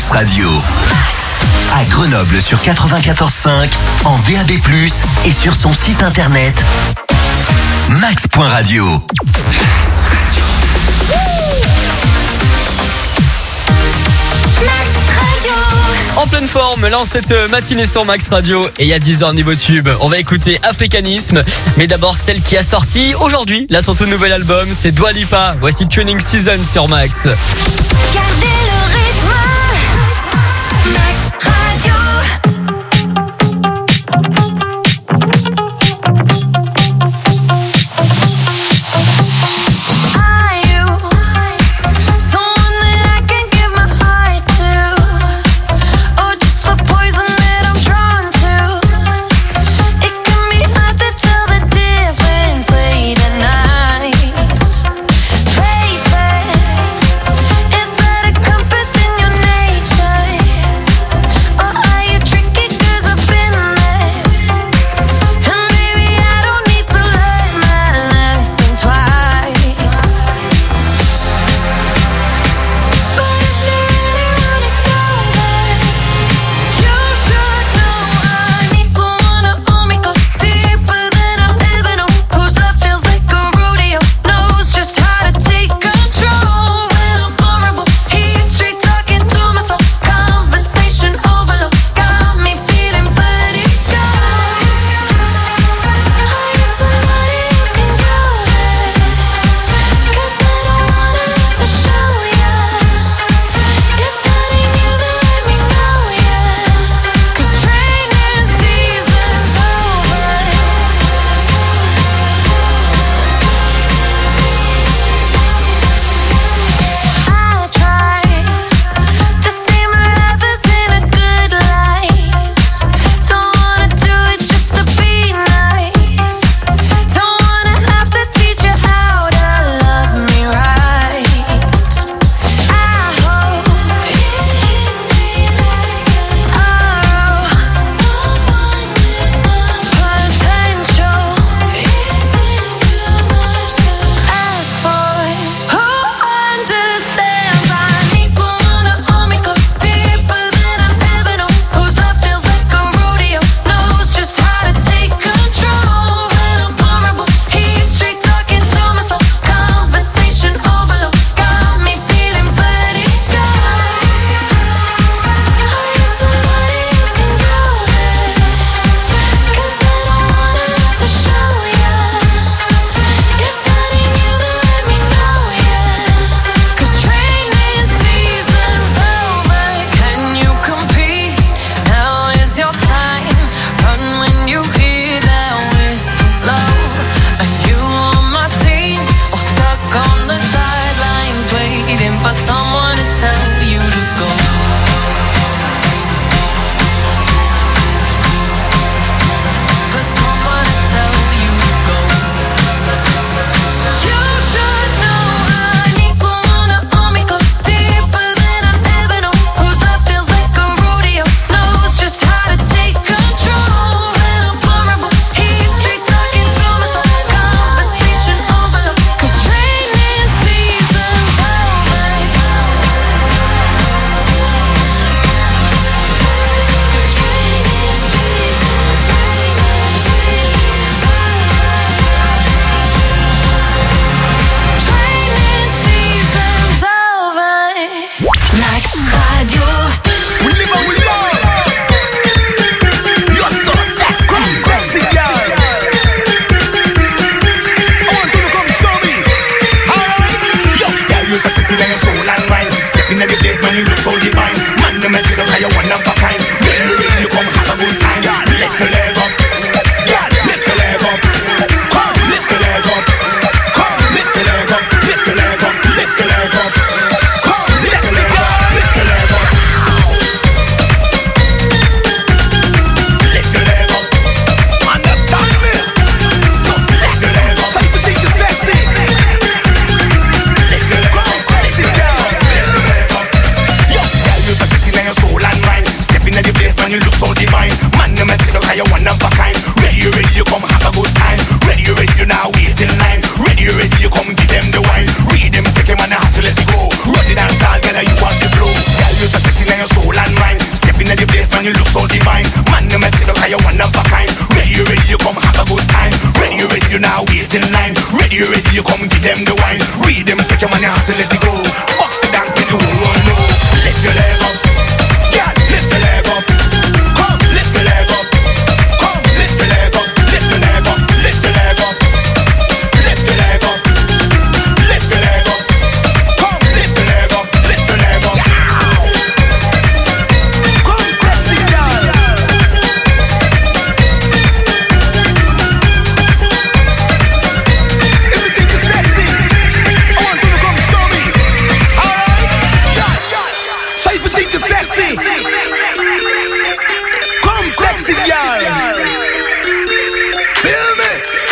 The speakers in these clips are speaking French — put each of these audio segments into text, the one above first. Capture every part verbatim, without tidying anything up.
Max Radio. À Grenoble sur quatre-vingt-quatorze cinq, en D A B plus, et sur son site internet max point radio. Max Radio. Max Radio. En pleine forme, là en cette matinée sur Max Radio, et il y a dix heures niveau tube, on va écouter Africanisme, mais d'abord celle qui a sorti aujourd'hui, là son tout nouvel album, c'est Dua Lipa. Voici Tuning Season sur Max. Gardez le rythme. Max Radio. Is that a company? man, you look so divine. Man, you make it look like you're one of a kind. Ready, you ready, you come have a good time. Ready, you ready, you now wait in line. Ready, you ready, you come give them the wine. Read them, take your money out to let it go. Bust the dance, make the whole world know. Lift your leg up, yeah, lift your leg up. Come, lift your leg up. Come, lift your leg up, lift your leg up, lift your leg up. Lift your leg up, lift your leg up. Come, lift your leg up, lift your leg up. Come, sexy girl. If you think you're sexy, I want you to come show me. Alright? So if you think you're sexy, come, sexy girl. Feel me?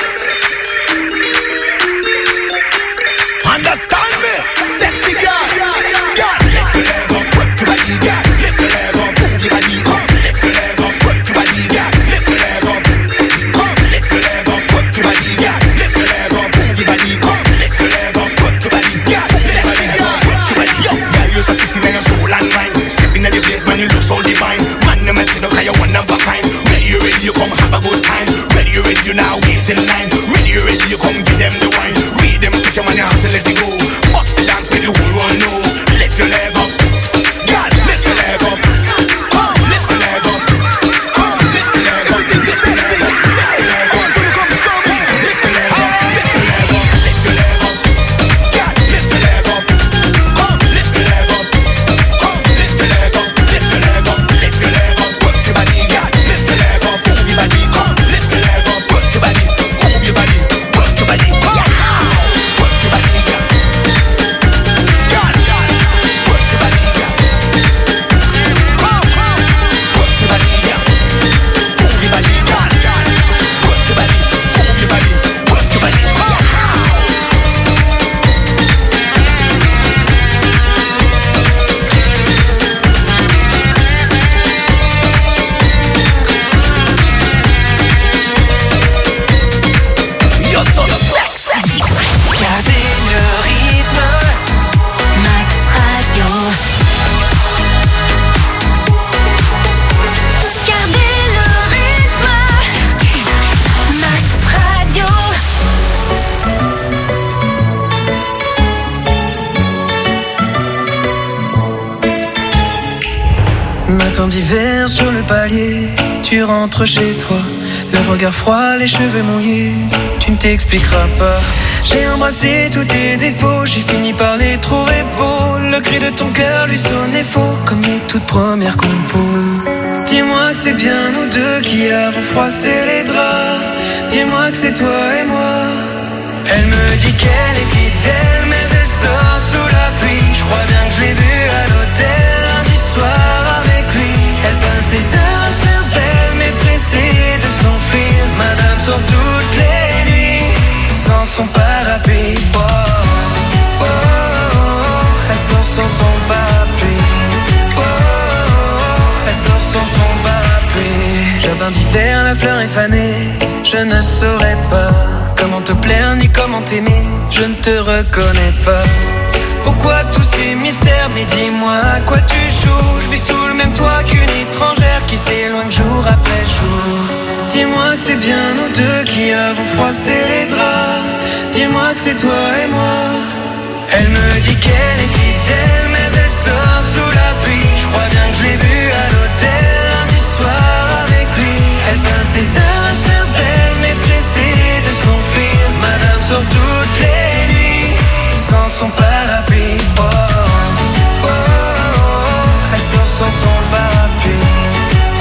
Understand me? Sexy girl. Girl, lift your leg up, work your body, girl. Lift your leg up, move your body, come. Lift your leg up, work your body, girl. Lift your leg up, come. Lift your leg up, work your body, girl. Lift your leg up, move your body, come. Lift your leg up, work your body, girl. Sexy girl, work your body. Yo, girl, you're so sexy, man, you're soul and mind. Stepping at the place, man, you look so divine. Man, you make it look like you're one of a kind. Ready, you ready, you come have a good time. Ready, you ready, you now wait in line. Ready, you ready, you come give them the wine. Read them, take your money out and let it go. Bust the dance, make the whole world know. Lift your leg up, God, lift your leg up. Come, lift your leg up. Come, lift your leg up. Everything is sexy. Lift your leg up. I want you to come show me. Lift your leg up, lift your leg up, lift your leg up. God, lift your leg up. Come, lift your leg up. Come, lift your leg up, lift your leg up, lift your leg up. Work your body, God, lift your leg up, move your body. Come, lift your leg up, work your body, move your body, work your body. Come, work your body, God. God, God, work your body, God. Come, work your body, God. Move your body, God, God. Work your body, move your body, work your body. Come. You're so sexy. Gardez le rythme. Max Radio. Gardez le rythme. Max Radio. Matin d'hiver sur le palier, tu rentres chez toi, le regard froid, les cheveux mouillés, tu ne t'expliqueras pas. J'ai embrassé tous tes défauts, j'ai fini par les trouver beaux. Le cri de ton cœur lui sonnait faux, comme mes toutes premières compos. Dis-moi que c'est bien nous deux qui avons froissé les draps. Dis-moi que c'est toi et moi. Elle me dit qu'elle est fidèle, mais elle sort sous la pluie. Je crois bien que je l'ai vue à l'hôtel lundi soir avec lui. Elle passe des heures à se faire belle, mais pressée de s'enfuir. Madame sort toutes les nuits sans son parapluie. Oh, oh, oh, oh, elle sort sans son parapluie. Oh, oh, oh, elle sort sans son parapluie. Jardin d'hiver, la fleur est fanée. Je ne saurais pas comment te plaire ni comment t'aimer. Je ne te reconnais pas. Pourquoi tous ces mystères? Mais dis-moi à quoi tu joues. Je vis sous le même toit qu'une étrangère qui s'éloigne jour après jour. Dis-moi que c'est bien nous deux qui avons froissé les draps. Dis-moi que c'est toi et moi. Elle me dit qu'elle est fidèle, mais elle sort sous la pluie. Je crois bien que je l'ai vue à l'hôtel lundi soir avec lui. Elle passe des heures à se faire belle, mais pressée de s'enfuir. Madame sort toutes les nuits sans son parapluie. Oh, oh, oh, oh, elle sort sans son parapluie. Oh, oh,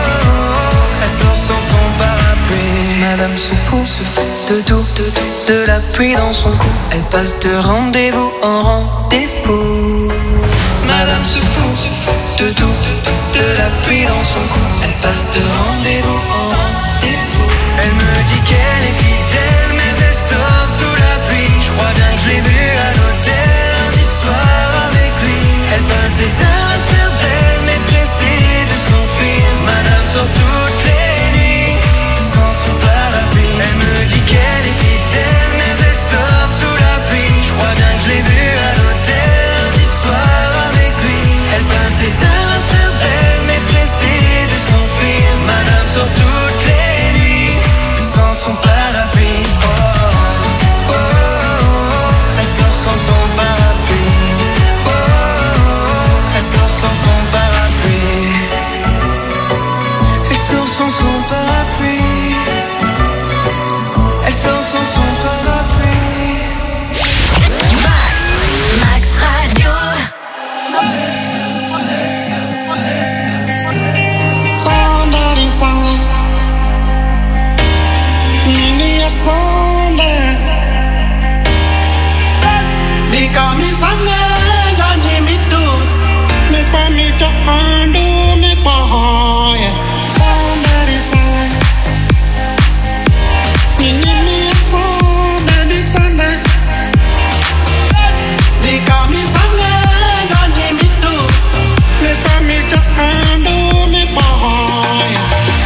oh, elle sort sans son parapluie. Madame se fout, se fout de tout, de tout, de la pluie dans son cou. Elle passe de rendez-vous en rendez-vous. Madame se fout, se fout de tout, de tout, de la pluie dans son cou. Elle passe de rendez-vous en rendez-vous. Elle me dit qu'elle est fidèle, mais elle sort sous la pluie. Je crois bien que je l'ai vue à l'hôtel lundi soir avec lui. Elle passe des heures à se faire belle, mais pressée de s'enfuir. Madame sort toutes les nuits sans son parapluie. Elle me dit qu'elle est fidèle, mais elle sort sous la pluie. Je crois bien que je l'ai vue à l'hôtel lundi soir avec lui. Elle passe des heures à se faire belle, mais pressée sort sans son parapluie. Max, Max Radio. Somebody sang Nini a sonde Di kami sange gani mitu Me pa mi cha andu me pa hoye Somebody sang Nini a sonde di sonde Di kami sange gani mitu Me pa mi cha andu me pa hoye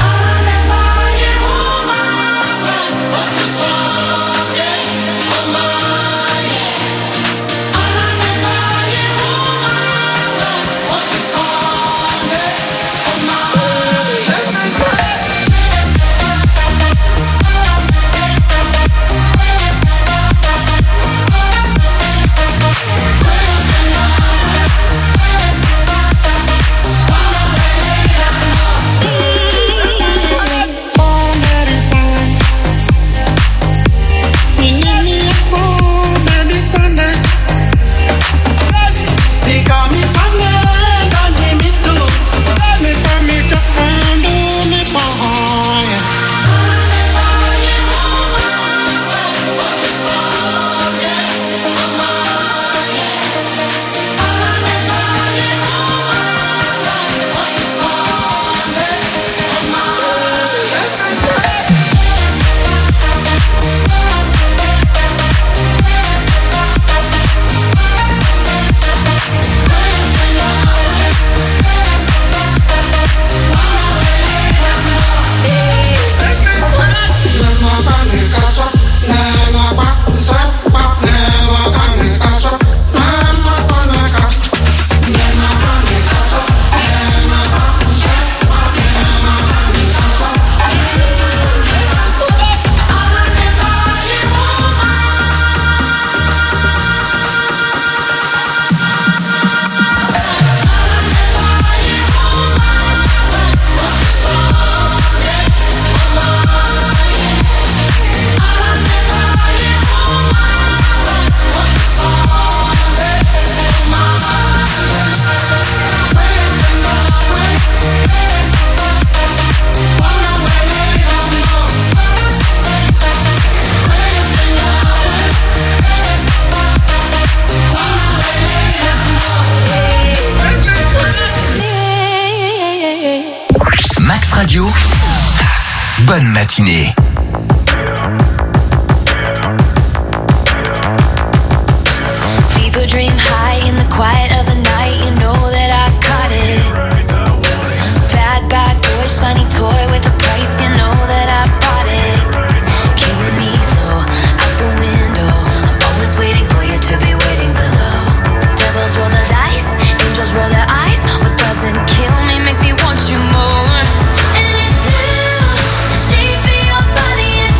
Radio, bonne matinée. People dream high in the quiet of the night. You know that I caught it. Bad, bad boy, shiny toy with a price. You know that I bought it. Killing me slow, out the window. I'm always waiting for you to be waiting below. Devils roll the dice, angels roll their eyes. What doesn't kill me makes me want you more. And it's new, the shape of your body and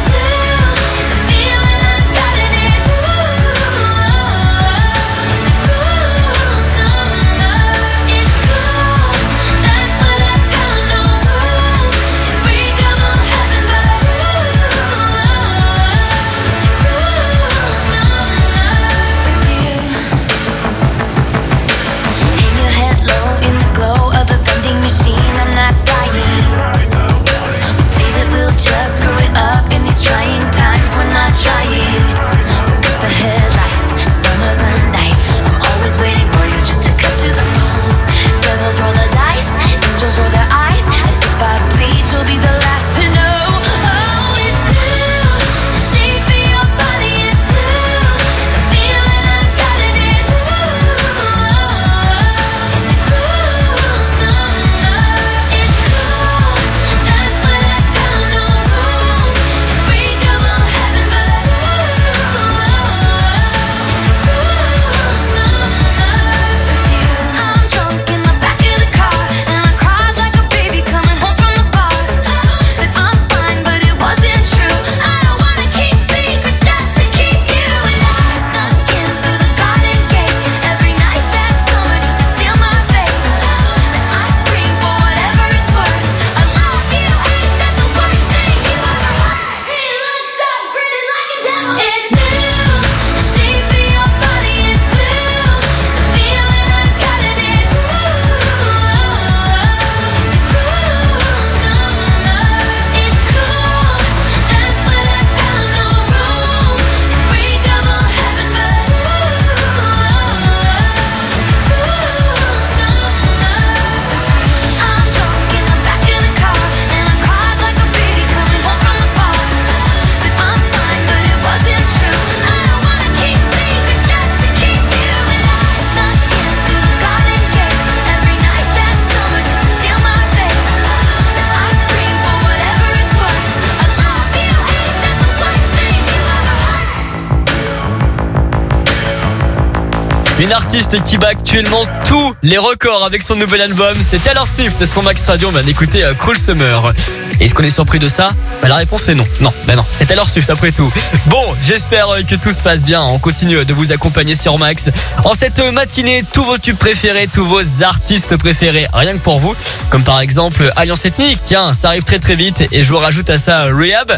Une artiste qui bat actuellement tous les records avec son nouvel album. C'est Taylor Swift, son Max Radio. On vient d'écouter euh, Cruel Summer. Et est-ce qu'on est surpris de ça? Bah, la réponse est non. Non, bah non, c'est Taylor Swift après tout. Bon, j'espère euh, que tout se passe bien. On continue de vous accompagner sur Max. En cette matinée, tous vos tubes préférés, tous vos artistes préférés, rien que pour vous. Comme par exemple Alliance Ethnique. Tiens, ça arrive très très vite. Et je vous rajoute à ça Rehab.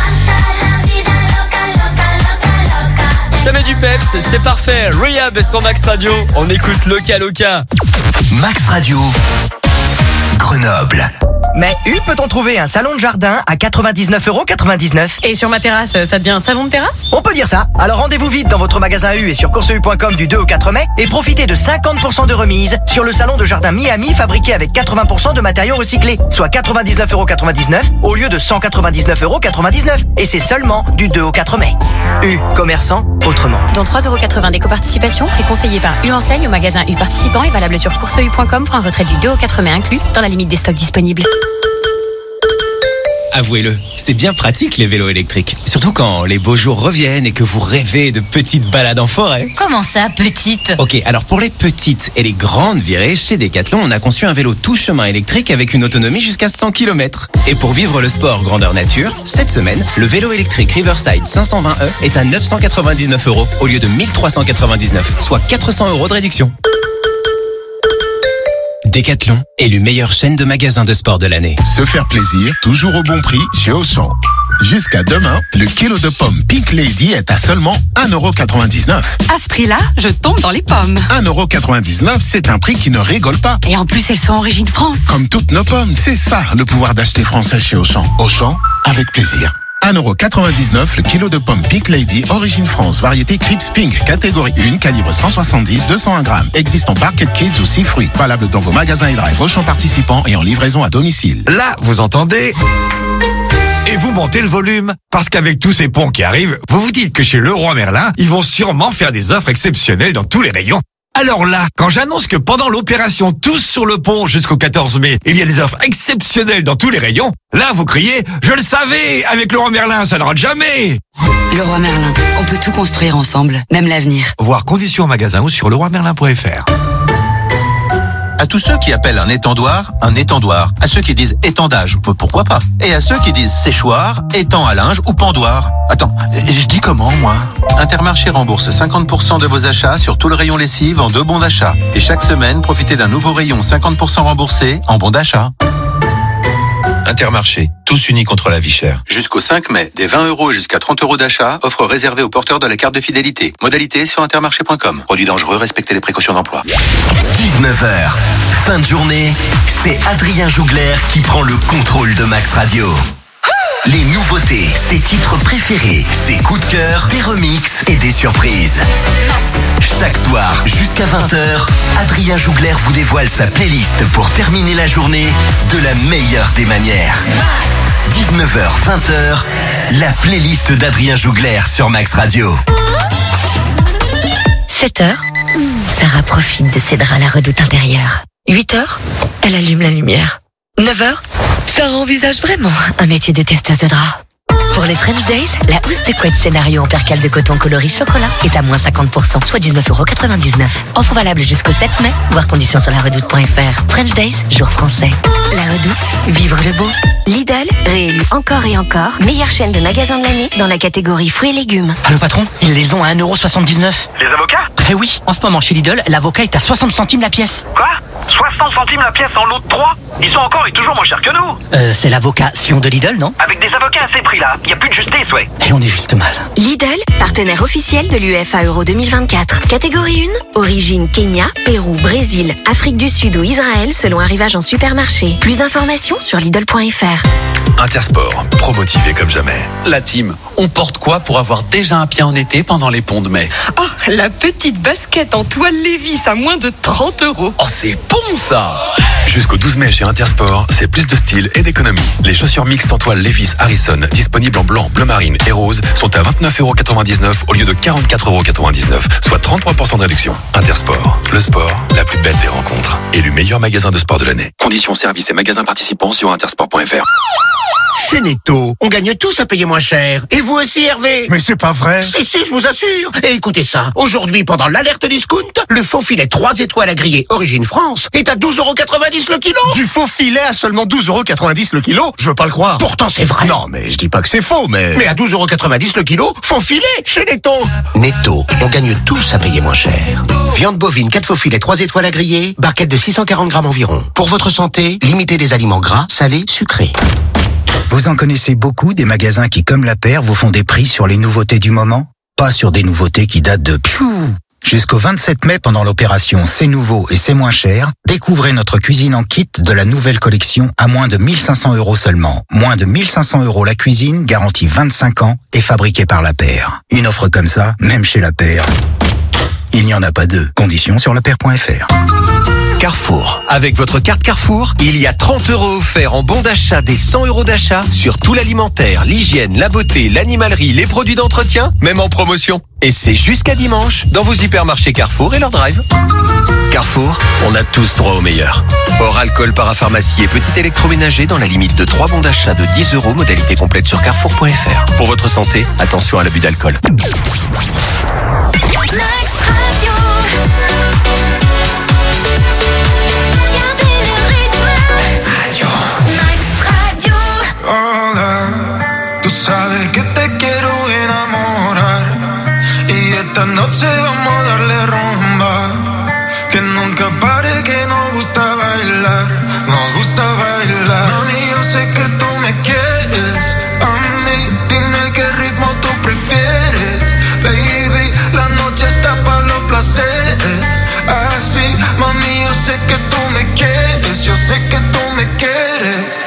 Ça met du peps, c'est parfait. Rehab sur Max Radio. On écoute Loca Loca. Max Radio, Grenoble. Mais U peut-on trouver un salon de jardin à quatre-vingt-dix-neuf euros quatre-vingt-dix-neuf? Et sur ma terrasse, ça devient un salon de terrasse? On peut dire ça. Alors rendez-vous vite dans votre magasin U et sur course u point com du deux au quatre mai et profitez de cinquante pour cent de remise sur le salon de jardin Miami fabriqué avec quatre-vingts pour cent de matériaux recyclés, soit quatre-vingt-dix-neuf euros quatre-vingt-dix-neuf au lieu de cent quatre-vingt-dix-neuf euros quatre-vingt-dix-neuf. Et c'est seulement du deux au quatre mai. U, commerçant autrement. Dans trois euros quatre-vingts d'éco-participation, prix conseillé par U Enseigne au magasin U participant et valable sur course u point com pour un retrait du deux au quatre mai inclus dans la limite des stocks disponibles. Avouez-le, c'est bien pratique les vélos électriques. Surtout quand les beaux jours reviennent et que vous rêvez de petites balades en forêt. Comment ça, petite? Ok, alors pour les petites et les grandes virées, chez Decathlon, on a conçu un vélo tout chemin électrique avec une autonomie jusqu'à cent kilomètres. Et pour vivre le sport grandeur nature, cette semaine, le vélo électrique Riverside cinq cent vingt E est à neuf cent quatre-vingt-dix-neuf euros au lieu de mille trois cent quatre-vingt-dix-neuf, soit quatre cents euros de réduction. Decathlon, élu meilleure chaîne de magasins de sport de l'année. Se faire plaisir, toujours au bon prix chez Auchan. Jusqu'à demain, le kilo de pommes Pink Lady est à seulement un euro quatre-vingt-dix-neuf. À ce prix-là, je tombe dans les pommes. un euro quatre-vingt-dix-neuf, c'est un prix qui ne rigole pas. Et en plus, elles sont origine France. Comme toutes nos pommes, c'est ça le pouvoir d'acheter français chez Auchan. Auchan, avec plaisir. un euro quatre-vingt-dix-neuf le kilo de pommes Pink Lady, origine France, variété Crips Pink, catégorie un, calibre cent soixante-dix, deux cent un grammes. Existe en Barquette Kids ou six fruits. Valable dans vos magasins et drive Auchan participants et en livraison à domicile. Là, vous entendez? Et vous montez le volume. Parce qu'avec tous ces ponts qui arrivent, vous vous dites que chez Leroy Merlin, ils vont sûrement faire des offres exceptionnelles dans tous les rayons. Alors là, quand j'annonce que pendant l'opération Tous sur le pont jusqu'au quatorze mai, il y a des offres exceptionnelles dans tous les rayons, là vous criez « Je le savais, avec Leroy Merlin, ça ne rate jamais !» Leroy Merlin, on peut tout construire ensemble, même l'avenir. Voir conditions en magasin ou sur leroy merlin point f r. À tous ceux qui appellent un étendoir, un étendoir. À ceux qui disent étendage, pourquoi pas. Et à ceux qui disent séchoir, étang à linge ou pendoir. Attends, je dis comment, moi? Intermarché rembourse cinquante pour cent de vos achats sur tout le rayon lessive en deux bons d'achat. Et chaque semaine, profitez d'un nouveau rayon cinquante pour cent remboursé en bons d'achat. Intermarché, tous unis contre la vie chère. Jusqu'au cinq mai, des vingt euros jusqu'à trente euros d'achat, offre réservée aux porteurs de la carte de fidélité. Modalité sur intermarché point com. Produit dangereux, respectez les précautions d'emploi. dix-neuf heures, fin de journée, c'est Adrien Jougler qui prend le contrôle de Max Radio. Les nouveautés, ses titres préférés, ses coups de cœur, des remixes et des surprises. Chaque soir, jusqu'à vingt heures, Adrien Jougler vous dévoile sa playlist pour terminer la journée de la meilleure des manières. dix-neuf heures, vingt heures, la playlist d'Adrien Jougler sur Max Radio. sept heures, Sarah profite de ses draps à la redoute intérieure. huit heures, elle allume la lumière. neuf heures, Sarah envisage vraiment un métier de testeuse de draps. Pour les French Days, la housse de couette scénario en percale de coton coloris chocolat est à moins cinquante pour cent, soit dix-neuf euros quatre-vingt-dix-neuf. Offre valable jusqu'au sept mai, voir conditions sur la redoute point f r. French Days, jour français. La redoute, vivre le beau. Lidl, réélu encore et encore, meilleure chaîne de magasins de l'année dans la catégorie fruits et légumes. Allô patron, ils les ont à un euro soixante-dix-neuf. Les avocats? Eh oui, en ce moment chez Lidl, l'avocat est à soixante centimes la pièce. Quoi? soixante centimes la pièce en lot de trois? Ils sont encore et toujours moins chers que nous. Euh, c'est l'avocat Sion de Lidl, non? Avec des avocats à ces prix-là, il n'y a plus de justice, ouais. Et on est juste mal. Lidl, partenaire officiel de l'U F A Euro deux mille vingt-quatre. Catégorie un, origine Kenya, Pérou, Brésil, Afrique du Sud ou Israël selon arrivage en supermarché. Plus d'informations sur Lidl point f r. Intersport, pro-motivé comme jamais. La team, on porte quoi pour avoir déjà un pied en été pendant les ponts de mai? Oh, la petite basket en toile Levi's à moins de trente euros. Oh, c'est bon ça! Jusqu'au douze mai chez Intersport, c'est plus de style et d'économie. Les chaussures mixtes en toile Levi's Harrison, disponibles en blanc, bleu marine et rose, sont à vingt-neuf euros quatre-vingt-dix-neuf au lieu de quarante-quatre euros quatre-vingt-dix-neuf, soit trente-trois pour cent de réduction. Intersport, le sport, la plus belle des rencontres. Élu meilleur magasin de sport de l'année. Conditions, services et magasins participants sur intersport point f r. Chez Netto, on gagne tous à payer moins cher. Et vous aussi, Hervé? Mais c'est pas vrai. Si, si, je vous assure. Et écoutez ça. Aujourd'hui, pendant l'alerte discount, le faux filet trois étoiles à griller Origine France est à douze euros quatre-vingt-dix le kilo. Du faux filet à seulement douze euros quatre-vingt-dix le kilo? Je veux pas le croire. Pourtant, c'est vrai. Non, mais je dis pas que c'est faux, mais... Mais à douze euros quatre-vingt-dix le kilo, faux filet chez Netto. Netto, on gagne tous à payer moins cher. Viande bovine, quatre faux filets, trois étoiles à griller, barquette de six cent quarante grammes environ. Pour votre santé, limitez les aliments gras, salés, sucrés. Vous en connaissez beaucoup des magasins qui, comme la paire, vous font des prix sur les nouveautés du moment? Pas sur des nouveautés qui datent de piou. Jusqu'au vingt-sept mai, pendant l'opération C'est nouveau et c'est moins cher, découvrez notre cuisine en kit de la nouvelle collection à moins de mille cinq cents euros seulement. Moins de mille cinq cents euros la cuisine, garantie vingt-cinq ans et fabriquée par la paire. Une offre comme ça, même chez la paire, il n'y en a pas deux. Conditions sur la paire point f r. Carrefour. Avec votre carte Carrefour, il y a trente euros offerts en bon d'achat des cent euros d'achat sur tout l'alimentaire, l'hygiène, la beauté, l'animalerie, les produits d'entretien, même en promotion. Et c'est jusqu'à dimanche dans vos hypermarchés Carrefour et leur drive. Carrefour, on a tous droit au meilleur. Hors alcool, parapharmacie et petit électroménager dans la limite de trois bons d'achat de dix euros, modalité complète sur carrefour point f r. Pour votre santé, attention à l'abus d'alcool. Tú sabes que te quiero enamorar y esta noche vamos a darle rumba, que nunca pare, que nos gusta bailar, nos gusta bailar. Mami, yo sé que tú me quieres, a mí dime qué ritmo tú prefieres, baby, la noche está para los placeres, así, mami, yo sé que tú me quieres, yo sé que tú me quieres.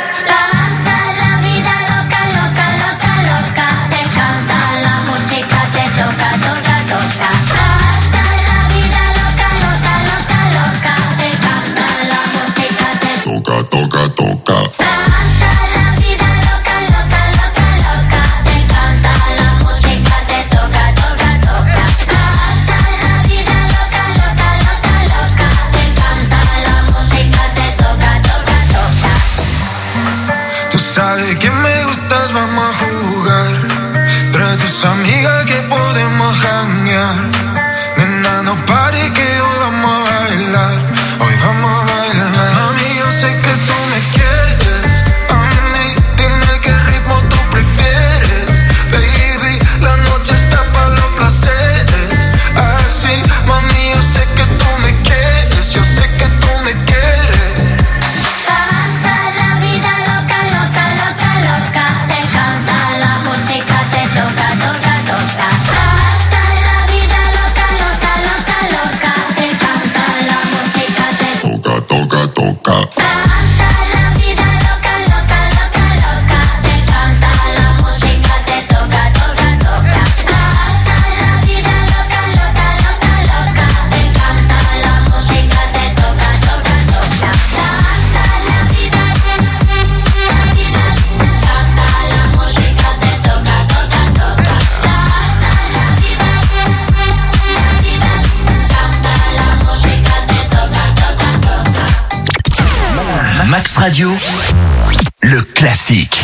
Toca, toca, toca. Hasta la vida loca, loca, loca, loca. Te encanta la música, te toca, toca, toca. Hasta la vida loca, loca, loca, loca. Te encanta la música, te toca, toca, toca. Tú sabes que me gustas, vamos a jugar. Trae tus amigas que podemos janguear. Nena, no pare que hoy vamos a bailar. Hoy vamos a bailar. Mami, yo sé que tú me quieres. A mí, dime qué ritmo tú prefieres. Baby, la noche está para los placeres. Así, mami, yo sé que tú me quieres. Yo sé que tú me quieres. Hasta la vida loca, loca, loca, loca. Te encanta la música, te toca, toca, toca. Hasta la vida loca, loca, loca, loca. Te encanta la música, te toca, toca, toca. Hasta la vida loca, loca, loca, loca. Te encanta la música, te toca, toca, toca. Hasta la vida loca, loca, loca, loca. Te encanta la música, te toca, toca, toca. Hasta la vida, la vida, canta la música, te toca, toca, toca. Hasta la vida, la vida, canta la música, te toca, toca, toca. Max Radio, le classique.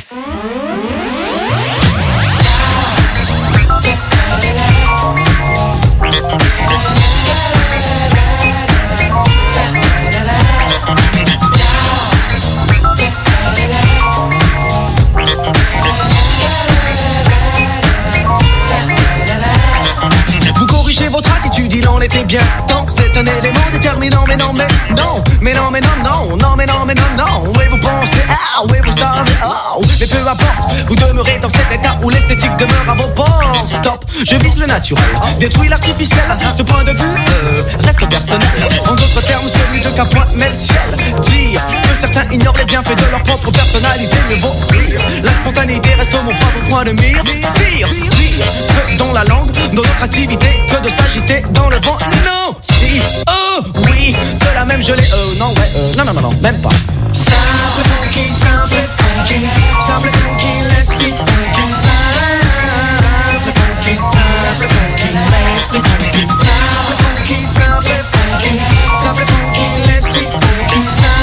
Vous corrigez votre attitude, il en était bien temps. C'est un élément déterminant, mais non, mais non. Mais non, mais non, non, non, mais non, mais non, non. Oui, vous pensez, ah, oui, vous savez, ah, mais peu importe. Vous demeurez dans cet état où l'esthétique demeure à vos portes. Stop, je vise le naturel, détruis l'artificiel. Ce point de vue euh, reste personnel. En d'autres termes, celui de qu'un point met le ciel. Dire que certains ignorent les bienfaits de leur propre personnalité, mieux vaut rire. La spontanéité reste mon propre point de mire. Pire, pire, ce dont la langue, dans notre activité, que de s'agiter dans le vent. Non, si, oh, oui, de la même je l'ai, euh, non, ouais, euh, non, non, non, non, même pas. Simple funky, simple funky, simple funky, let's be funky. Simple funky, simple funky, let's be funky. Simple funky, simple funky, simple funky, let's be funky.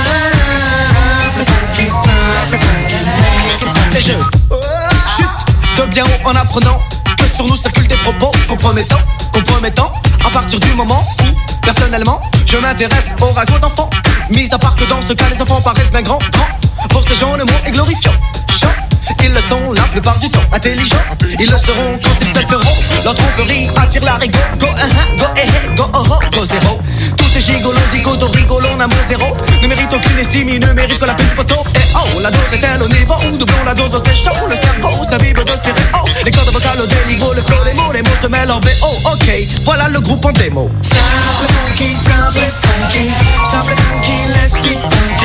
Simple funky, simple funky, make it funky. Et je chute de bien haut en apprenant que sur nous circulent des propos compromettants, compromettants. À partir du moment où, personnellement, je m'intéresse aux ragots d'enfants. Mis à part que dans ce cas, les enfants paraissent bien grands, grands. Pour ces gens, le mot est glorifiant. Chant, ils le sont la plupart du temps. Intelligents, ils le seront quand ils cesseront. Leur tromperie attire la rigo. Go, uh, uh, go, eh, eh, go, oh, oh, go, zéro. Tous ces gigolos, zigotos, rigolons, amour zéro. Ne méritent aucune estime, ils ne méritent que la peine du poteau. Et oh, la dose est-elle au niveau où doublons la dose, c'est chaud. Le cerveau s'imbibe de stéréo. Les cordes vocales au déniveau, le flow des mots, les mots se mêlent en V O. Ok, voilà le groupe en démo. Simple funky, simple funky, simple funky, let's be funky.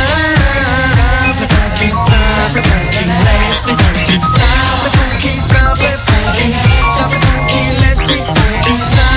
Simple funky, simple funky, let's be funky. Simple funky, simple funky, simple funky, let's be funky.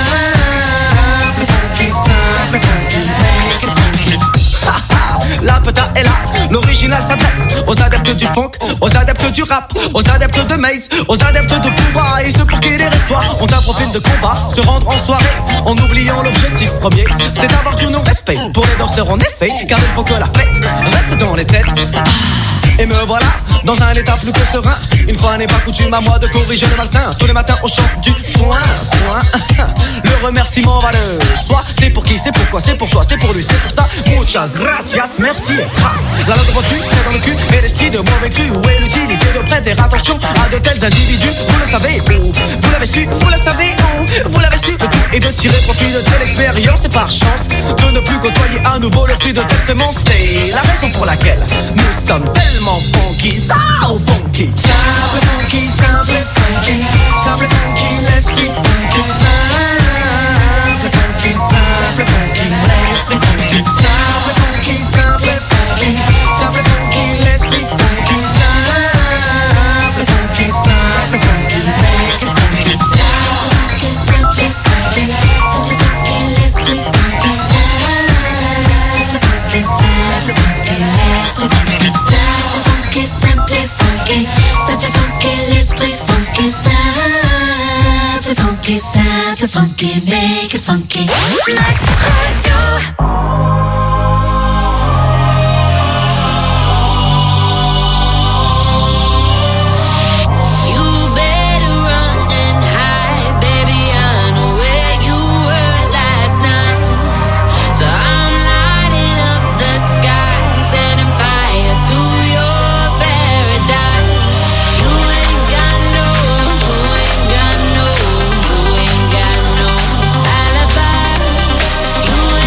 Simple funky, simple funky, make it funky. Ha ha, la peta est là, l'original s'adresse aux adeptes du funk, aux adeptes du rap, aux adeptes de Maze, aux adeptes de Booba et ceux pour qui les restoirs ont un profil de combat, se rendre en soirée en oubliant l'objectif premier, c'est d'avoir du non-respect pour les danseurs en effet, car il faut que la fête reste dans les têtes. Et me voilà dans un état plus que serein. Une fois n'est pas coutume à moi de corriger le malsain. Tous les matins au chant du soin, soin. Le remerciement va le soi. C'est pour qui, c'est pourquoi, c'est pour toi, c'est pour lui, c'est pour ça. Muchas gracias, merci et trace. La langue reçue est dans le cul et l'esprit de mauvais cru. Où est l'utilité de prêter attention à de tels individus? Vous le savez où? Vous l'avez su, vous le savez où? Vous l'avez su de tout et de tirer profit de telle expérience. Et par chance de ne plus côtoyer à nouveau le fruit de telle semence. C'est la raison pour laquelle nous sommes tellement funky, so funky. Simple funky, simple funky, simple funky, let's be funky. Simple funky, simple funky, let's be funky. Simple funky, simple funky, simple funky, let's be funky. Simple funky, simple funky, make it funky. Simple funky, simple funky, simple funky, let's be funky. Simple funky, simple funky, let's be funky. Simple funky, simple funky, let's play funky. Simple funky, simple funky, make it funky. Max Radio. You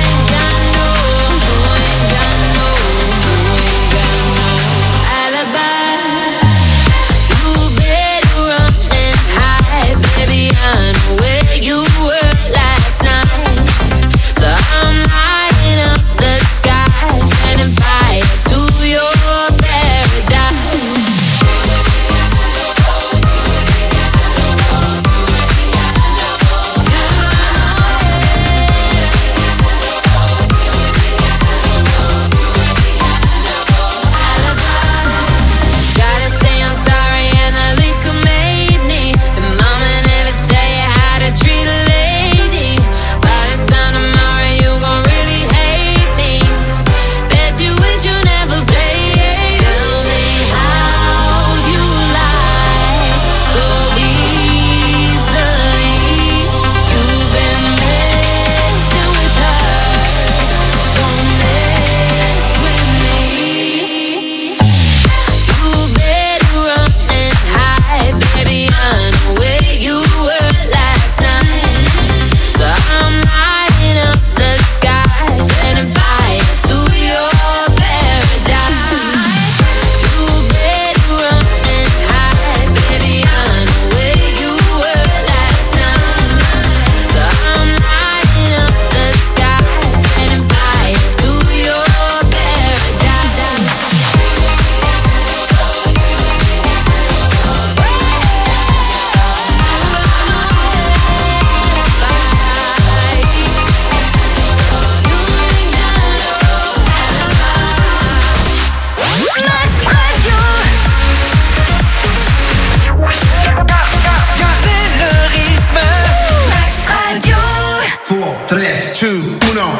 two, uno.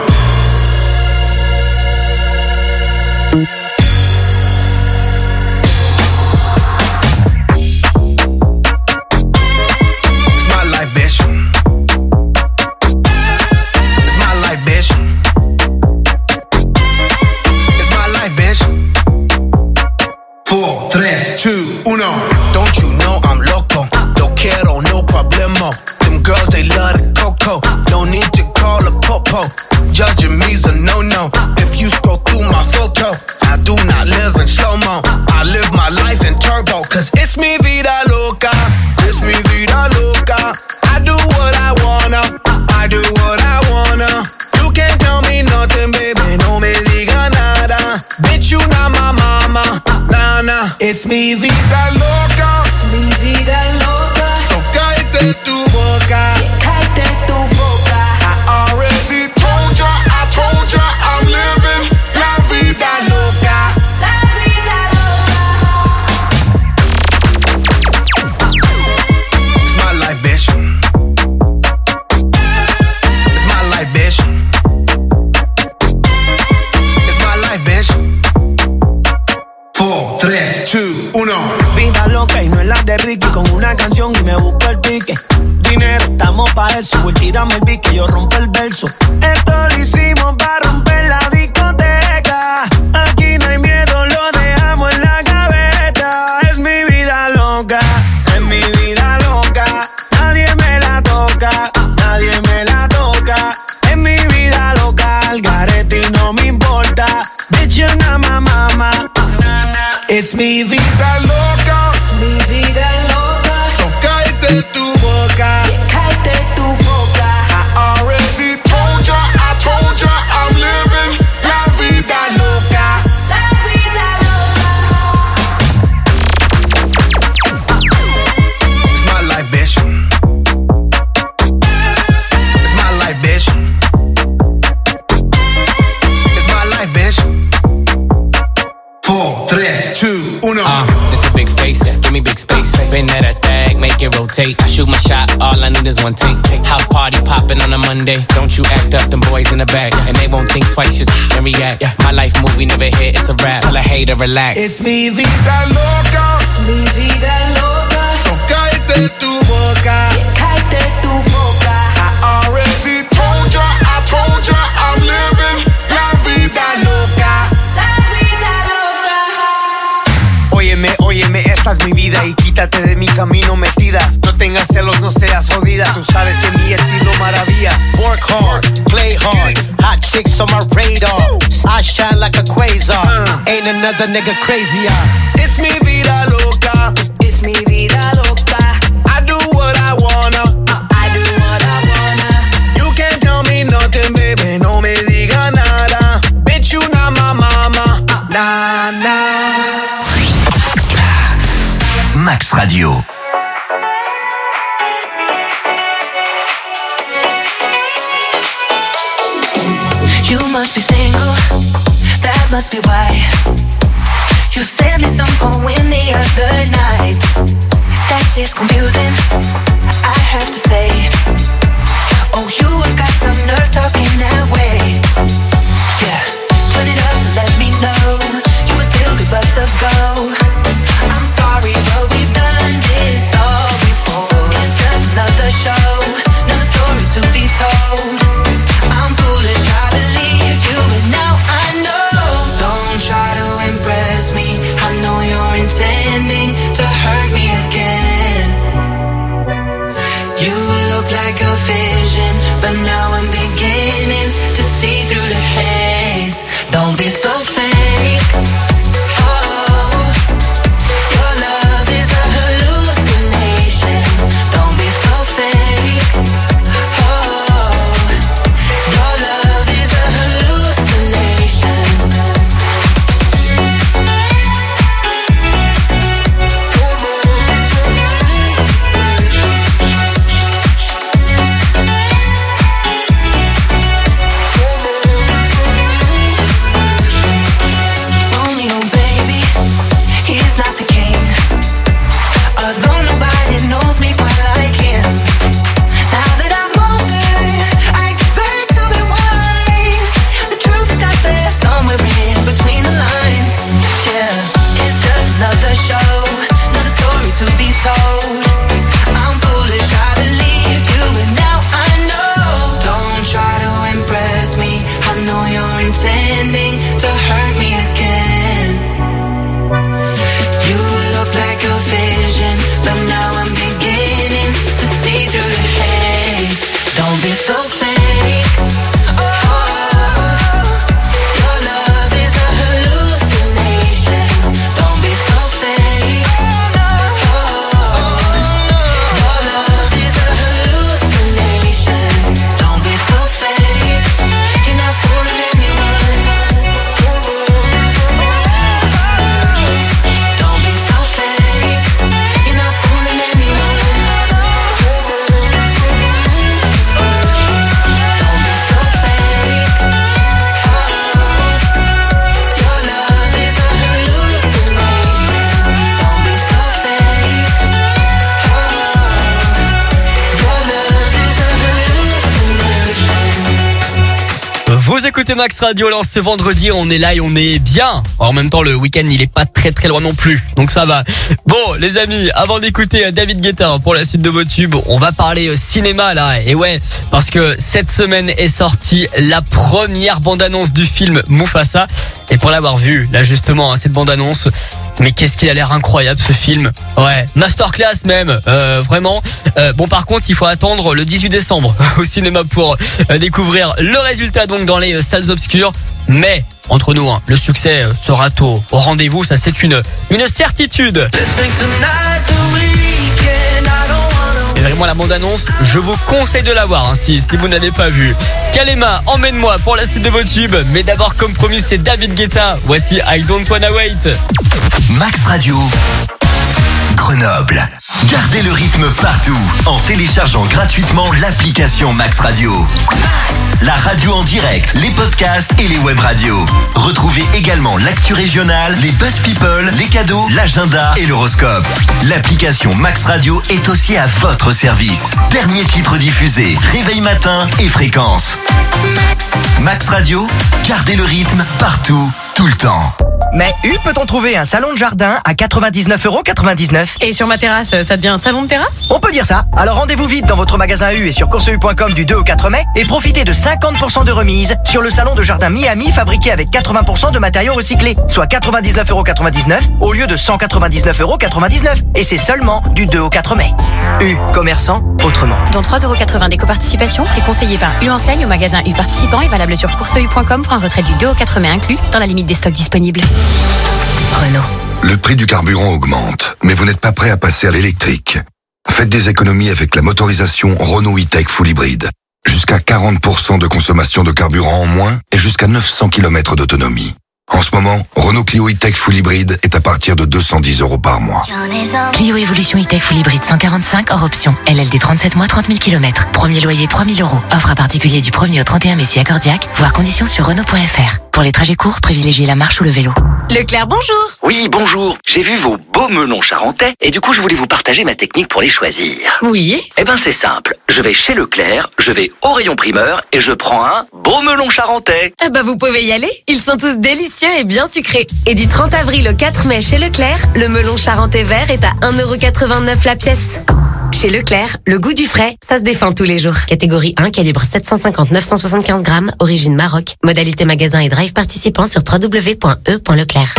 It's my life, bitch. It's my life, bitch. It's my life, bitch. Four, tres, two, uno. Don't you know I'm loco? No quiero, no problemo. Them girls, they love the coco. No need to call a popo. Judging me's a no-no. If you scroll through my photo, I do not live in slow-mo. I live my life in turbo. Cause it's mi vida loca. It's mi vida loca. I do what I wanna. I do what I wanna. You can't tell me nothing, baby. No me diga nada. Bitch, you not my mama. Nah, nah. It's mi vida loca. It's mi vida loca. So cállate tu boca. Cállate tu boca. I already told ya, I told ya, I'm living la vida loca. La vida loca. It's my life, bitch. It's my life, bitch. It's my life, bitch. Four, tres, two, uno. Vida loca y no es la de Ricky. Con una canción y me busco el pique. Dinero, estamos pa' eso. Voy, tírame el pique, yo rompo el verso. Esto lo hicimos pa' romper la discoteca. Aquí no hay miedo, lo dejamos en la gaveta. Es mi vida loca, es mi vida loca. Nadie me la toca, nadie me la toca. Es mi vida loca, al garete y no me importa. Bitch, you're not my mama. It's mi vida loca. It's mi vida loca. So cállate tu boca. Cállate tu boca. I already told ya, I told ya, I'm living la vida loca. La vida loca. It's my life, bitch. It's my life, bitch. It's my life, bitch. Four, tres, two, uno. Uh, it's a big face, give me big space. Spin that ass bag, make it rotate. I shoot my shot, all I need is one take. House party popping on a Monday. Don't you act up, them boys in the back. And they won't think twice, just and react. My life movie never hit, it's a rap. Tell a hater, relax. It's mi vida loca. It's mi vida loca. So cállate tu boca. Cállate tu boca. I already told ya, I told ya, I'm living la vida loca. La vida loca. Óyeme, óyeme, esta es mi vida y quítate de mi camino metida. No tengas celos, no seas jodida. Tú sabes que mi estilo maravilla. Work hard, play hard. Hot chicks on my radar. I shine like a quasar. Ain't another nigga crazier. It's mi vida loca. It's mi vida loca. I do what I wanna. I do what I wanna. You can't tell me nothing, baby. No me diga nada. Bitch, you not my mama. Nah, nah. Max Radio. You must be single, that must be why you sent me some poem the other night. That shit's confusing, I have to say. Oh, you have got some nerve talking that way. Yeah, turn it up to let me know you would still give us a go. I'm sorry, but we've done this all before. It's just another show, another story to be told. I'm foolish, I believed you, but now I know. Don't try to impress me, I know you're intending to hurt me again. Vous écoutez Max Radio, alors ce vendredi, on est là et on est bien. En même temps, le week-end, il est pas très très loin non plus, donc ça va. Bon, les amis, avant d'écouter David Guetta pour la suite de vos tubes, on va parler cinéma là. Et ouais, parce que cette semaine est sortie la première bande-annonce du film Mufasa. Et pour l'avoir vu, là justement, hein, cette bande-annonce, mais qu'est-ce qu'il a l'air incroyable ce film. Ouais, masterclass même, euh, vraiment. Euh, bon, par contre, il faut attendre le dix-huit décembre au cinéma pour euh, découvrir le résultat donc dans les salles obscures. Mais entre nous, hein, le succès sera au, au rendez-vous, ça c'est une une certitude. Et vraiment la bande-annonce, je vous conseille de la voir hein, si, si vous n'avez pas vu. Kalema, emmène-moi pour la suite de vos tubes. Mais d'abord, comme promis, c'est David Guetta. Voici I Don't Wanna Wait. Max Radio, Grenoble. Gardez le rythme partout en téléchargeant gratuitement l'application Max Radio. La radio en direct, les podcasts et les web radios. Retrouvez également l'actu régionale, les buzz people, les cadeaux, l'agenda et l'horoscope. L'application Max Radio est aussi à votre service. Dernier titre diffusé, réveil matin et fréquence. Max. Max Radio, gardez le rythme partout, tout le temps. Mais U, peut-on trouver un salon de jardin à quatre-vingt-dix-neuf euros quatre-vingt-dix-neuf? Et sur ma terrasse, ça devient un salon de terrasse? On peut dire ça. Alors rendez-vous vite dans votre magasin U et sur course u point com du deux au quatre mai et profitez de cinquante pour cent de remise sur le salon de jardin Miami fabriqué avec quatre-vingts pour cent de matériaux recyclés, soit quatre-vingt-dix-neuf euros quatre-vingt-dix-neuf au lieu de cent quatre-vingt-dix-neuf euros quatre-vingt-dix-neuf. Et c'est seulement du deux au quatre mai. U, commerçant autrement. Dont trois euros quatre-vingts d'éco-participation, prix conseillé par U Enseigne au magasin U participant et valable sur course u point com pour un retrait du deux au quatre mai inclus dans la limite des stocks disponibles. Renault. Le prix du carburant augmente, mais vous n'êtes pas prêt à passer à l'électrique. Faites des économies avec la motorisation Renault E-Tech Full Hybrid. Jusqu'à quarante pour cent de consommation de carburant en moins et jusqu'à neuf cents kilomètres d'autonomie. En ce moment, Renault Clio E-Tech Full Hybrid est à partir de deux cent dix euros par mois. Clio Evolution E-Tech Full Hybrid cent quarante-cinq hors option. L L D trente-sept mois, trente mille kilomètres. Premier loyer trois mille euros. Offre à particulier du premier au trente et un mai si accordiaque. Voir conditions sur Renault point F R. Pour les trajets courts, privilégiez la marche ou le vélo. Leclerc, bonjour. Oui, bonjour. J'ai vu vos beaux melons charentais et du coup, je voulais vous partager ma technique pour les choisir. Oui. Eh ben, c'est simple. Je vais chez Leclerc, je vais au rayon primeur et je prends un beau melon charentais. Eh ben, vous pouvez y aller. Ils sont tous délicieux et bien sucrés. Et du trente avril au quatre mai chez Leclerc, le melon charentais vert est à un euro quatre-vingt-neuf la pièce. Chez Leclerc, le goût du frais, ça se défend tous les jours. Catégorie un, calibre sept cent cinquante neuf cent soixante-quinze grammes, origine Maroc. Modalité magasin et drive participant sur w w w point e point leclerc.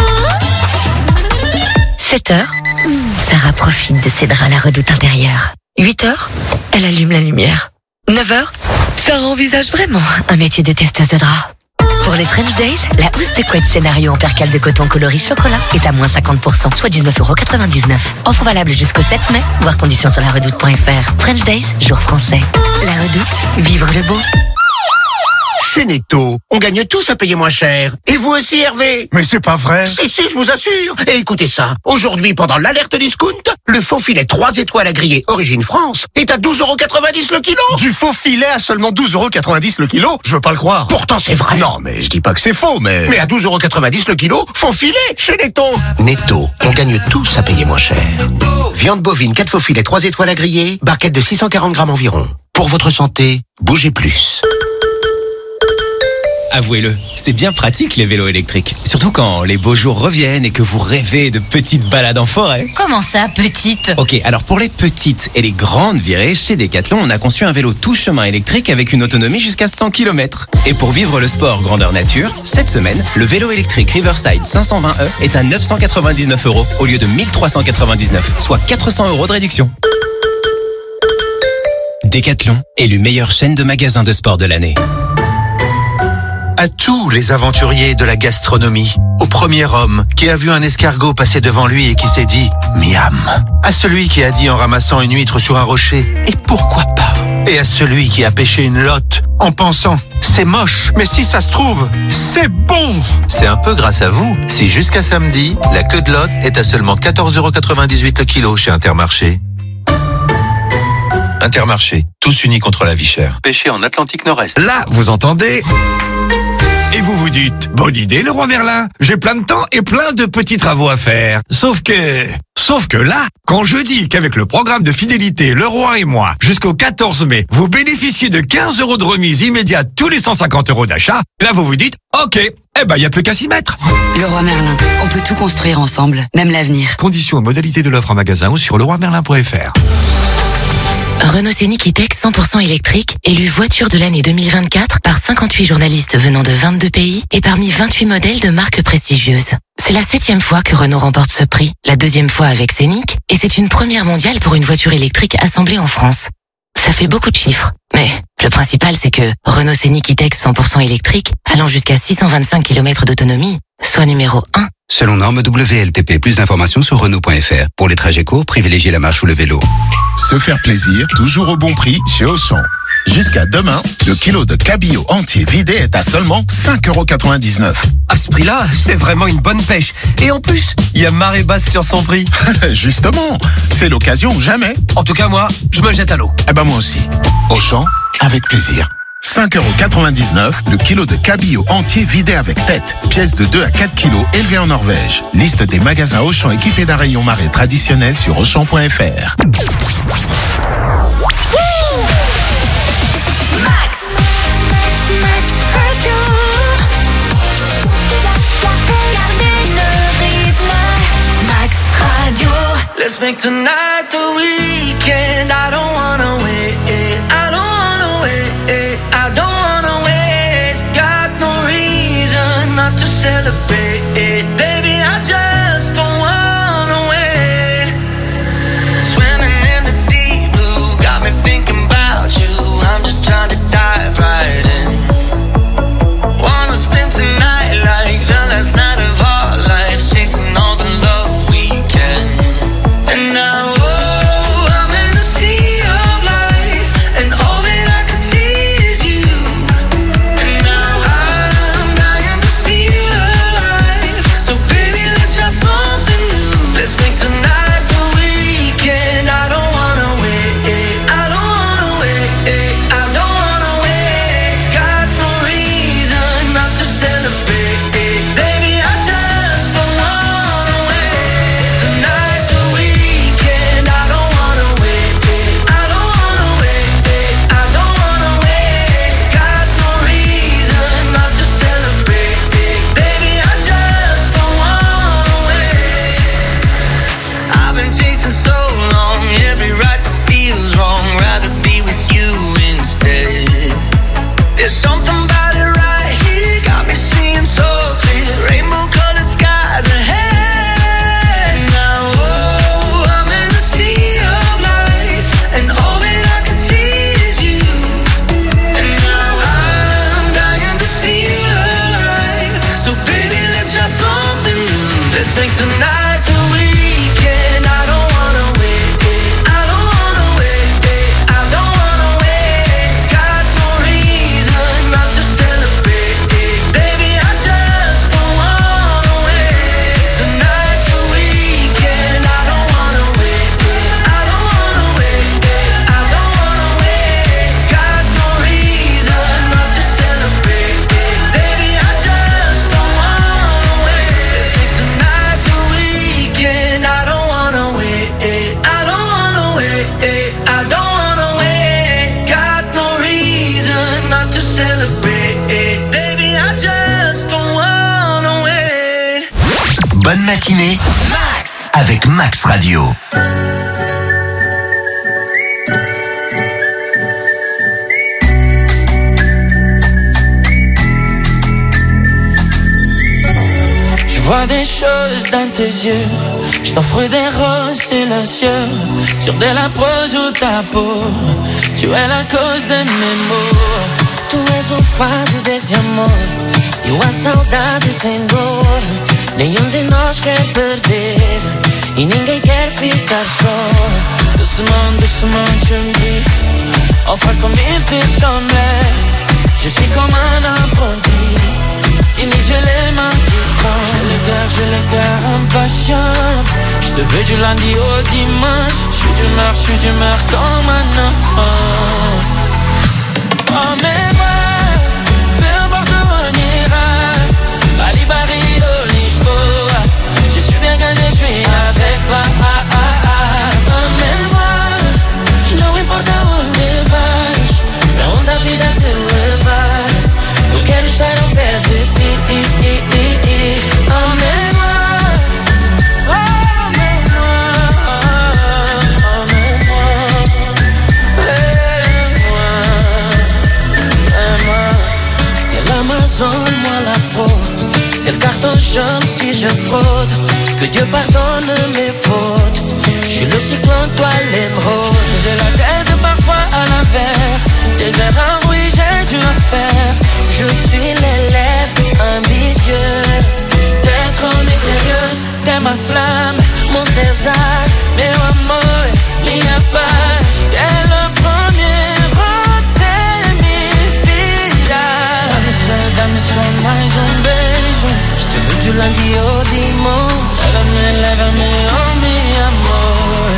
sept heures, Sarah profite de ses draps à la redoute intérieure. huit heures, elle allume la lumière. neuf heures, Sarah envisage vraiment un métier de testeuse de draps. Pour les French Days, la housse de couette scénario en percale de coton coloris chocolat est à moins cinquante pour cent, soit dix-neuf euros quatre-vingt-dix-neuf. Offre valable jusqu'au sept mai, voir conditions sur la redoute point F R. French Days, jour français. La redoute, vivre le beau. Chez Netto, on gagne tous à payer moins cher. Et vous aussi, Hervé? Mais c'est pas vrai. Si, si, je vous assure. Et écoutez ça. Aujourd'hui, pendant l'alerte discount, le faux filet trois étoiles à griller Origine France est à douze euros quatre-vingt-dix le kilo. Du faux filet à seulement douze euros quatre-vingt-dix le kilo? Je veux pas le croire. Pourtant, c'est vrai. Non, mais je dis pas que c'est faux, mais... Mais à douze euros quatre-vingt-dix le kilo, faux filet chez Netto. Netto, on gagne tous à payer moins cher. Viande bovine, quatre faux filets, trois étoiles à griller, barquette de six cent quarante grammes environ. Pour votre santé, bougez plus. Avouez-le, c'est bien pratique les vélos électriques. Surtout quand les beaux jours reviennent et que vous rêvez de petites balades en forêt. Comment ça, petite? Ok, alors pour les petites et les grandes virées, chez Decathlon, on a conçu un vélo tout chemin électrique avec une autonomie jusqu'à cent kilomètres. Et pour vivre le sport grandeur nature, cette semaine, le vélo électrique Riverside cinq cent vingt E est à neuf cent quatre-vingt-dix-neuf euros au lieu de mille trois cent quatre-vingt-dix-neuf, soit quatre cents euros de réduction. Decathlon, élu meilleure chaîne de magasins de sport de l'année. À tous les aventuriers de la gastronomie, au premier homme qui a vu un escargot passer devant lui et qui s'est dit « miam », à celui qui a dit en ramassant une huître sur un rocher « et pourquoi pas ?» et à celui qui a pêché une lotte en pensant « c'est moche, mais si ça se trouve, c'est bon !» C'est un peu grâce à vous si jusqu'à samedi, la queue de lotte est à seulement quatorze euros quatre-vingt-dix-huit le kilo chez Intermarché. Intermarché, tous unis contre la vie chère. Pêché en Atlantique Nord-Est. Là, vous entendez ? Et vous vous dites, bonne idée le roi Merlin, j'ai plein de temps et plein de petits travaux à faire. Sauf que, Sauf que là, quand je dis qu'avec le programme de fidélité Le Roi et moi, jusqu'au quatorze mai, vous bénéficiez de quinze euros de remise immédiate tous les cent cinquante euros d'achat, là vous vous dites, ok, eh ben il n'y a plus qu'à s'y mettre. Le Roi Merlin, on peut tout construire ensemble, même l'avenir. Conditions et modalités de l'offre en magasin ou sur le roi merlin point f r. Renault Scénic E-Tech cent pour cent électrique, élu voiture de l'année deux mille vingt-quatre par cinquante-huit journalistes venant de vingt-deux pays et parmi vingt-huit modèles de marques prestigieuses. C'est la septième fois que Renault remporte ce prix, la deuxième fois avec Scénic, et c'est une première mondiale pour une voiture électrique assemblée en France. Ça fait beaucoup de chiffres, mais le principal c'est que Renault Scénic E-Tech cent pour cent électrique, allant jusqu'à six cent vingt-cinq kilomètres d'autonomie, soit numéro un. Selon norme W L T P, plus d'informations sur Renault point f r. Pour les trajets courts, privilégiez la marche ou le vélo. Se faire plaisir, toujours au bon prix chez Auchan. Jusqu'à demain, le kilo de cabillaud entier vidé est à seulement cinq euros quatre-vingt-dix-neuf. À ce prix-là, c'est vraiment une bonne pêche. Et en plus, il y a marée basse sur son prix. Justement, c'est l'occasion ou jamais. En tout cas, moi, je me jette à l'eau. Eh ben moi aussi. Auchan, avec plaisir. cinq euros quatre-vingt-dix-neuf, le kilo de cabillaud entier vidé avec tête. Pièce de deux à quatre kilos élevée en Norvège. Liste des magasins Auchan équipés d'un rayon marée traditionnel sur auchan point f r. Max. Max Radio. Max Radio. Let's make tonight the weekend. I don't wanna wait. I don't wanna wait. I don't wanna wait. Got no reason not to celebrate. Baby, I just don't wanna wait. Swimming in the deep blue got me thinking about you. I'm just trying to dive right in. Wanna spend tonight like the last night of our lives, chasing all the love we can. And now, oh, I'm in a sea of lights, and all that I can see is you. And now I'm dying to feel alive. So baby, let's try something new. Let's make tonight the weekend. I don't wanna wait. I don't wanna wait. I don't wanna wait. Got no reason not to celebrate. Baby, I just don't wanna wait. Tonight's the weekend. I don't wanna wait. I don't wanna wait. I don't wanna wait. Got no reason not to celebrate. Baby, I just don't wanna wait. I've been chasing so long, every right that feels wrong. Rather be with you instead. There's something about it right here, got me seeing so clear. Rainbow colored skies ahead. Now, oh, I'm in a sea of lights, and all that I can see is you. And now I'm dying to feel alive. So baby, let's try something new. Let's make tonight the weekend. I don't wanna wait. I don't wanna wait. I don't wanna wait. Got no reason not to celebrate. Baby, I just don't wanna wait. Tonight's the weekend. I don't wanna wait. I don't wanna wait. I don't wanna wait. Got no reason not to celebrate. Baby, I just don't wanna wait. Let's make tonight the weekend. I don't wanna wait. I don't wanna wait. I don't wanna wait. Got no reason not to celebrate. Baby, I just don't wanna wait. Bonne matinée, Max, avec Max Radio. Je vois des choses dans tes yeux. Je t'offre des roses silencieux sur de la prose ou ta peau. Tu es la cause de mes maux. Tu és o fado desse amor e a saudade sem dor. Nenhum de nós quer perder e ninguém quer ficar só. Doucement, doucement, tu me dis enfin comme il te semblait. Je suis comme un apprenti, timide, j'ai les mains qui tremblent. J'ai le cœur, j'ai le cœur impatient. Je te veux du lundi au dimanche. Je suis d'humeur, je suis d'humeur comme un enfant. Oh mais moi, peu importe où on ira, Bali, Bari, Lisboa, je suis bien quand je suis avec toi. je fraude. Que Dieu pardonne mes fautes. Je suis le cyclone, toi l'émeraude. J'ai la tête parfois à l'envers. Des erreurs, oui, j'ai dû en faire. Je suis l'élève ambitieux. T'es trop mystérieuse, t'es ma flamme, mon César, meu amor, minha paz. T'es le premier, de minha vida. Dá-me só, dá-me só mais um beijo. Je te veux du lundi au dimanche. Lève-me, lève-me, oh mi amor.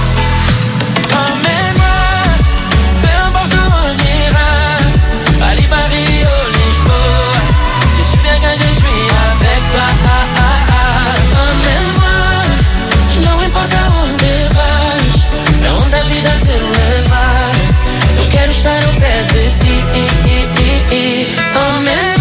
Emmène-moi, peu importe où on ira. Paris, Paris, oh Lisboa. Je suis bien quand je suis avec toi. Emmène-moi, não importa onde vais, pra onde a vida te levar. Eu quero estar ao pé de ti. Emmène-moi.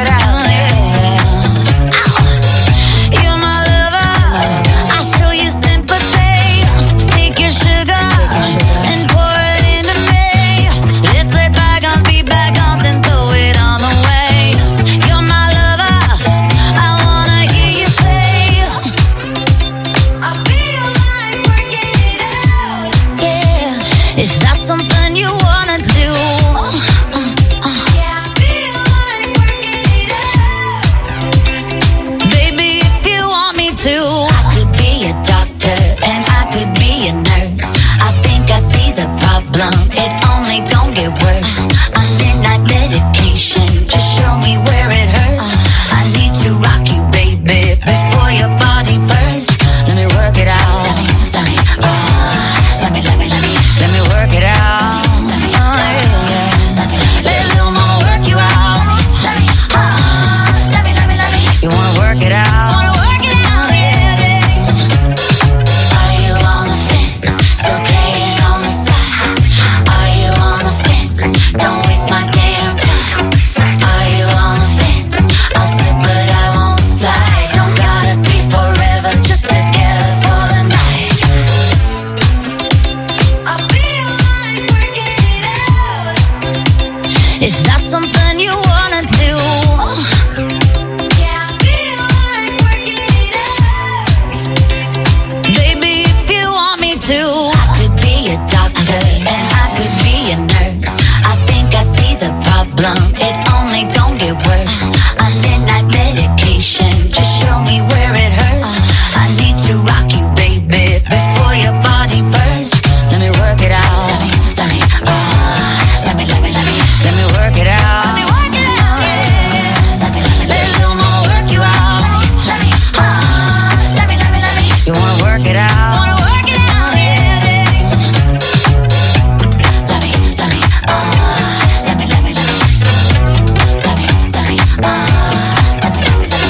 You I could be a doctor and I could be a nurse. I think I see the problem, it's only gonna get worse. A midnight medication, just show me where it hurts. I need to rock you, baby, before your body bursts. Let me work it out. Let me, let me, uh, let me, let me, let me, let me work it out. Let me, oh, yeah, yeah. Let me, let little mama work you out. Let me, uh, let me, let me, let me. You wanna work it out? Wanna work it out, yeah, yeah. Are you on the fence? Still playing on the side? Are you on the fence? Don't waste my damn time. Are you on the fence? I'll slip but I won't slide. Don't gotta be forever, just together for the night. I feel like working it out. Is that something you wanna do? Yeah, I feel like working it out. Baby, if you want me to, I could be a doctor and I could be a nurse. I think I see the problem, it's only gonna get worse. A midnight medication, just show me where it hurts. I need to rock you, baby, before your body bursts. Let me work it out. Let me, let me, uh, let me, let me, let me, let me work it out. Let me work it out, yeah. Let me, let me, let me, little more work you out. Let me, uh, let me, let me, let me. You wanna work it out? Wanna work it out, yeah, yeah. Let me, let me, uh, let me, let me, let me, let me, let me, uh, let me, let me, let me, let me,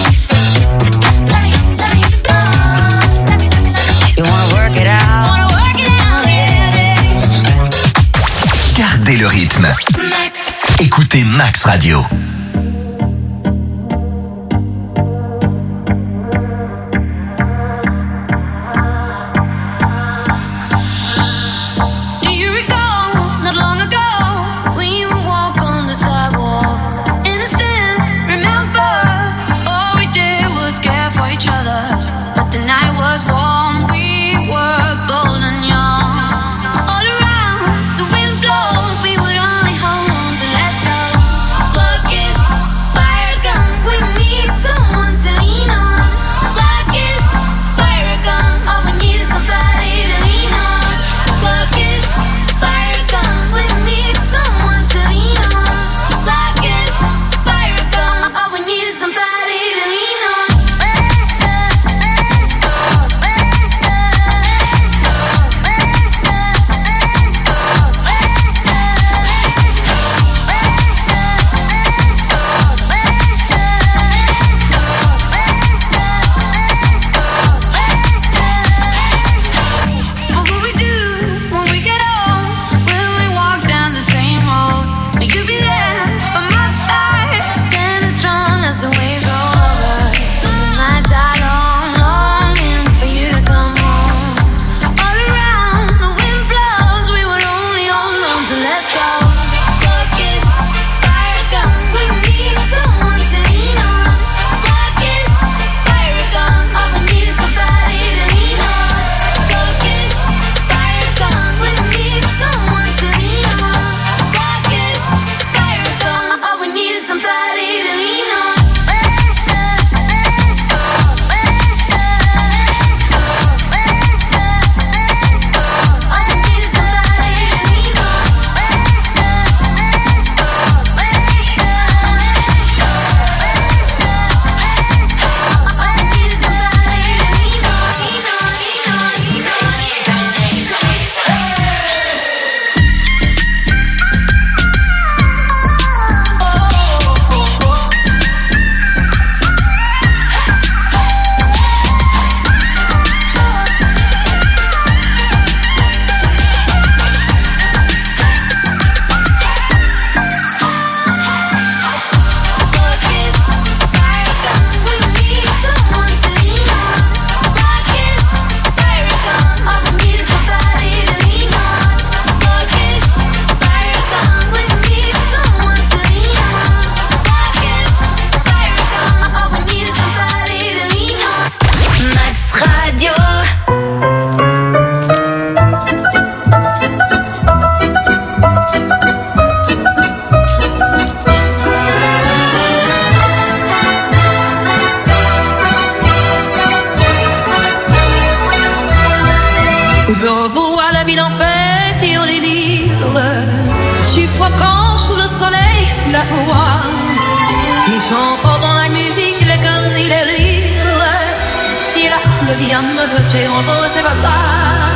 let me, uh, let me, let me, let me. You wanna work it out? Wanna work it out, yeah, yeah. Gardez le rythme. Max. Écoutez Max Radio. Do you recall, not long ago, when you would walk on the sidewalk? Innocent, remember, all we did was care for each other. But the night was warm, we were bold and young. All around, the wind blows, we would only hold on to let go. Look, it's fire gun, we need someone to lean on. Look, it's fire gun, all we need is somebody to lean on. Look, it's fire gun, we need someone to lean on. Look, it's fire gun, all we need is somebody to lean on. Je revois la ville en paix et on est libre, suffocant sous le soleil, sous la foi. Ils chantent dans la musique, les cannes, il est libre. Il a le bien me voter en beau, c'est pas là.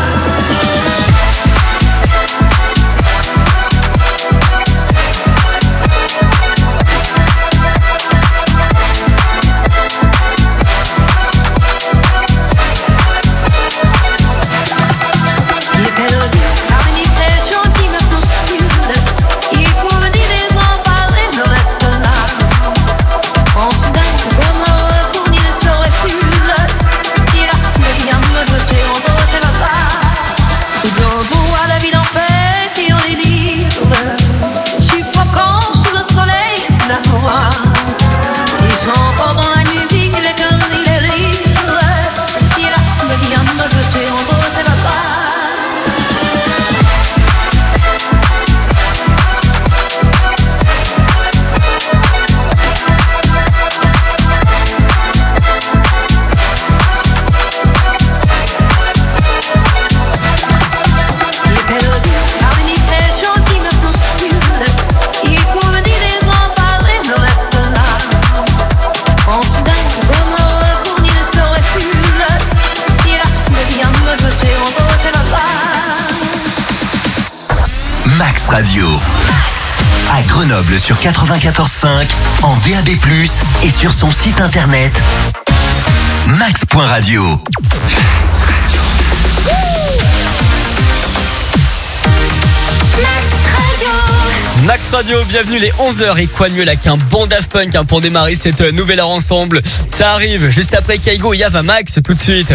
Radio. À Grenoble sur quatre-vingt-quatorze cinq, en D A B plus, et sur son site internet max point radio. Max Radio, bienvenue les onze heures, et quoi de mieux là qu'un bon Daft Punk hein, pour démarrer cette nouvelle heure ensemble. Ça arrive juste après Kaigo et Yava Max tout de suite.